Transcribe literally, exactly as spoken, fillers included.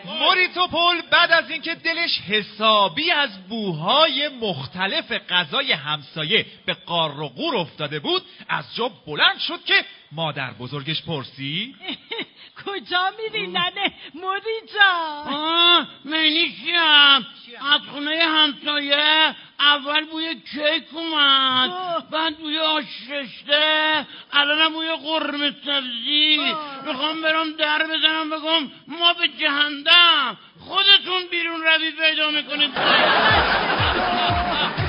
موریتوپول بعد از اینکه دلش حسابی از بوهای مختلف غذای همسایه به قار و قور افتاده بود، از جا بلند شد که مادر بزرگش پرسید کجا میری ننه موری جان؟ آه منی چیم از خونه همسایه اول بوی کیک اومد، بعد بوی آش رشته، الانم بوی قرمه سبزی. میخوام برم در بزنم بگم ما به جهنم، خودتون بیرون روی پیدا میکنید.